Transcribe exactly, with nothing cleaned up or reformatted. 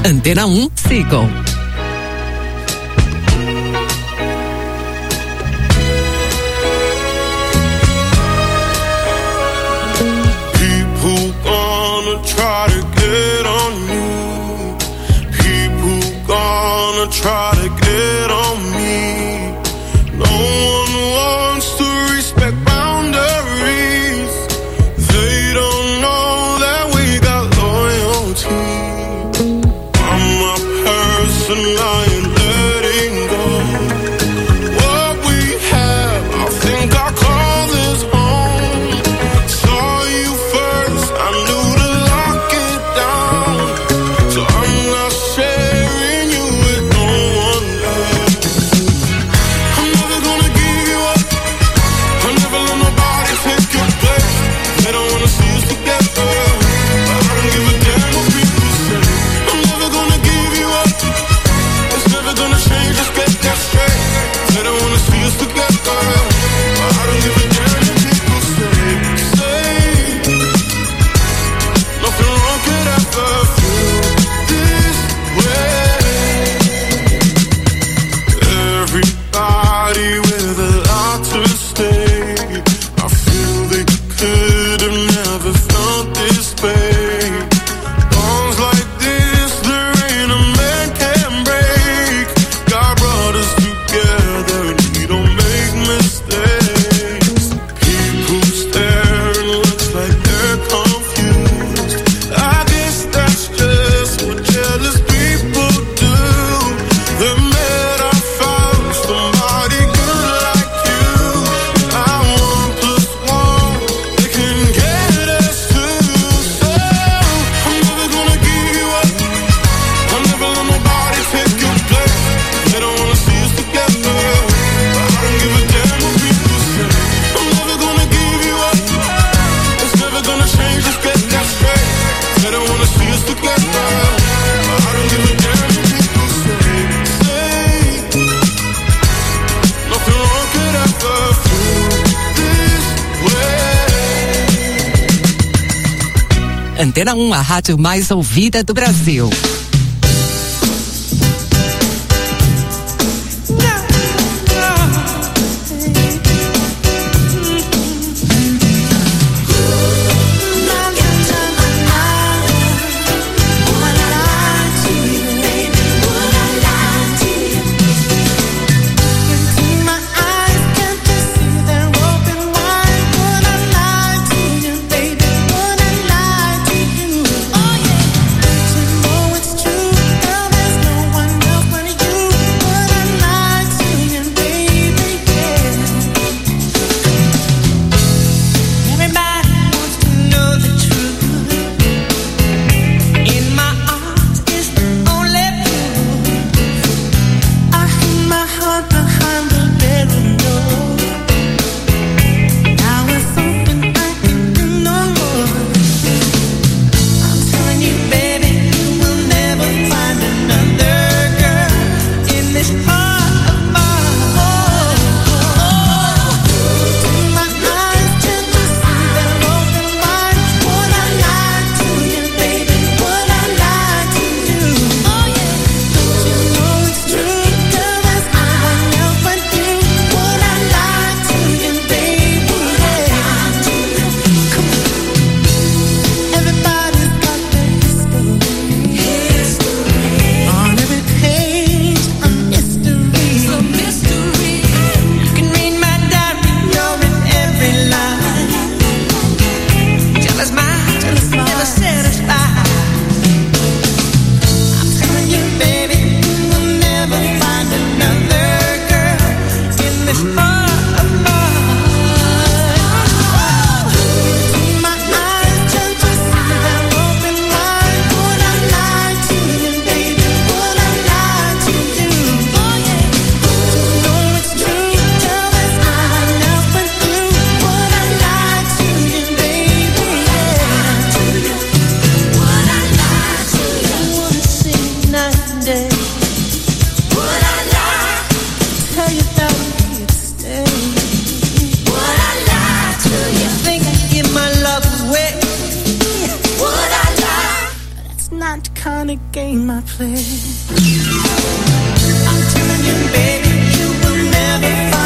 Antena um, sigam. People gonna try to get on you. People gonna try to get on me. No one wants to respect boundaries. They don't know that we got loyalty. I'm a person I ain't letting go. What we have, I think I call this home. Saw you first, I knew to lock it down. So I'm not sharing you with no one else. I'm never gonna give you up. I'll never let nobody take your place. They don't wanna see us together, but I don't give a damn what people say. I'm never gonna give you up. It's never gonna change, just get that straight. They don't wanna see us together, but I don't give a damn what people say. Say nothing wrong could ever feel this way. Everybody with a lot to say. I feel they could have never felt this way. Bonds like this, there ain't a man can break. God brought us together and we don't make mistakes. People stare and looks like they're confused. I guess that's just what jealous people do. The minute I found somebody good like you, I want plus one, they can get us too. So I'm never gonna give you up. I'll never let nobody take your place. They don't wanna see us together, but I don't give a damn what people say. I'm never gonna give you up. It's never gonna change, just get that straight. They don't wanna see us together, but I don't give a damn what people say. Say nothing wrong could ever feel this way. Antena um, a rádio mais ouvida do Brasil. It's not the kind of game I play. I'm telling you, baby, you will never find